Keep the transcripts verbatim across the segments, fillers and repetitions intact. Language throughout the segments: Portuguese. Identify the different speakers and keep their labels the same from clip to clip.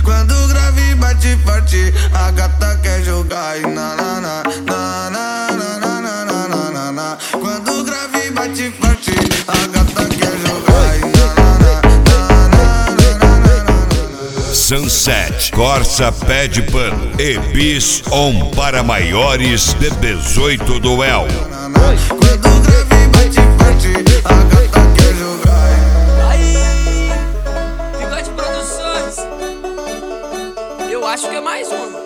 Speaker 1: Quando o grave bate forte, a gata quer jogar e na na na na na na na na na na na na. Quando o grave bate forte, a gata quer jogar e na na na na na na na na.
Speaker 2: Sunset, Corsa Pé de Pano e Bis On para maiores de dezoito do El.
Speaker 1: Quando o grave bate forte, a gata quer jogar.
Speaker 3: Aí, Bigode Produções, eu acho que é mais uma.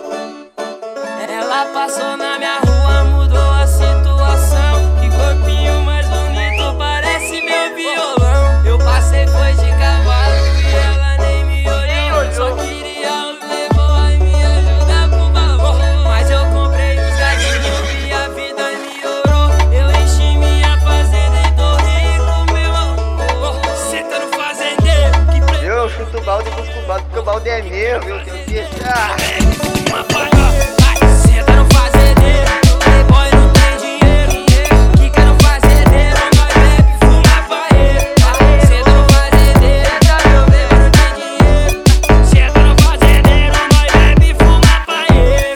Speaker 3: Ela passou na minha rua, mudou a situação. Que corpinho mais bonito, parece meu violão. Eu passei, foi de cavalo e ela nem me olhou. Só queria o playboy me ajudar com valor. Mas eu comprei os gatinhos e a vida melhorou. Eu enchi minha fazenda e tô rico, meu amor. Cê tá no fazendeiro que pre...
Speaker 4: Eu chuto o balde e busco o balde, porque o balde é meu, meu Deus do céu.
Speaker 3: Uma faia. Cê tá no fazendeiro, playboy não tem dinheiro. Que quer no fazendeiro, nós bebe, fuma paeiro. Cê tá no fazendeiro, playboy não tem dinheiro. Cê tá no fazendeiro, nós bebe, fuma paeiro.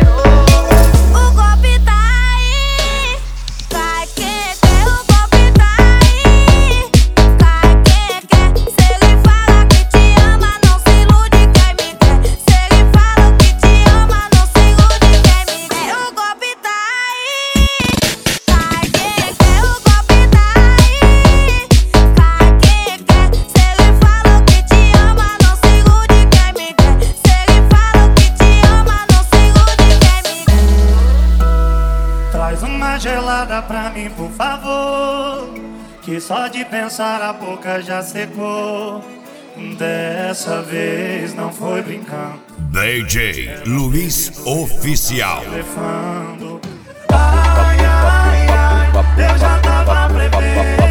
Speaker 5: O golpe tá aí, cai quem quer, o golpe tá aí, cai quem quer. Se ele fala que te ama, não se ilude, quem me quer. Se ele fala que te ama, não se ilude, quem me quer. O golpe tá aí, cai quem quer, o golpe tá aí, cai quem quer. Se ele fala que te ama, não se ilude, quem me quer. Se ele fala que te ama, não se ilude, quem me quer.
Speaker 6: Traz uma gelada pra mim, por favor, que só de pensar a boca já secou. Dessa vez não foi brincando,
Speaker 2: D J Luiz Oficial.
Speaker 6: levando. Ai, ai, ai, eu já tava prevendo.